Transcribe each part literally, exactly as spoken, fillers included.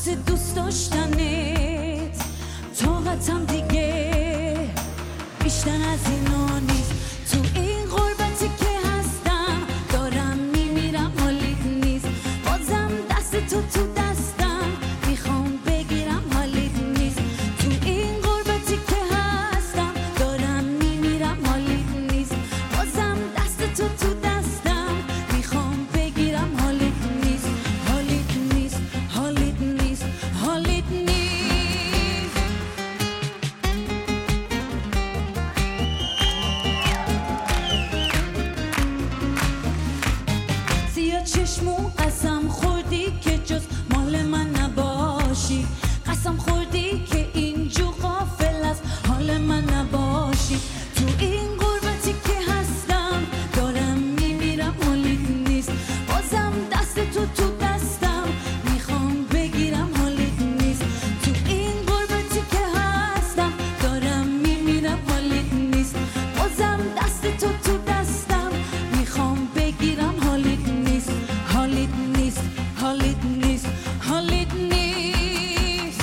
واسه دوست داشتنت طاقتم دیگه بیشتر از اینا نیست. تو این غربتی که هستم دارم میمیرم حالیت نیست. بازم دست تو تو دستم میخوام بگیرم حالیت نیست. تو این غربتی که هستم دارم میمیرم حالیت نیست. بازم دست تو تو دستم میخوام بگیرم حالیت نیست. حالیت نیست حالیت نیست حالیت نیست. سیاه چشمو قسم خوردی که جز مال من نباشی. قسم خوردی که اینجا غافل از حال من نباشی. تو این غربتی که هستم دارم میمیرم حالیت نیست. بازم دست تو تو دستم میخوام بگیرم حالیت نیست. تو این غربتی که هستم دارم میمیرم حالیت نیست. بازم دست تو تو دستم میخوام بگیرم حالیت نیست. حالیت نیست حالیت نیست حالیت نیست.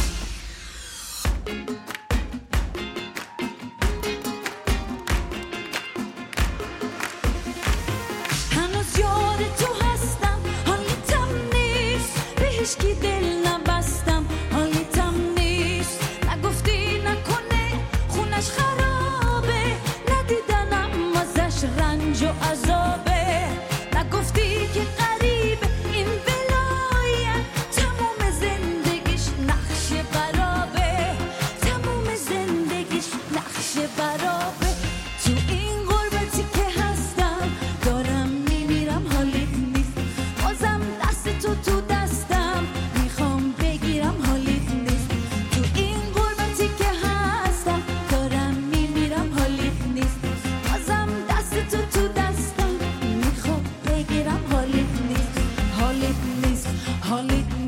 هنوز یاد تو هستم حالیتم نیست. به هیچکی دل نبستم حالیتم نیست. نگفتی نکنه خونش خرابه. ندیدنم ازش رنج و عذابه. نگفتی که قریب این ولایت تموم زندگیش نقش برابه. تموم زندگیش نقش برابه. تو این غربتی که هستم دارم میمیرم حالیت نیست. بازم دست تو تو دستم میخوام بگیرم حالیت نیست. تو این غربتی که هستم دارم میمیرم حالیت نیست. بازم دست تو تو دستم میخوام بگیرم حالیت نیست. حالیت نیست حالیت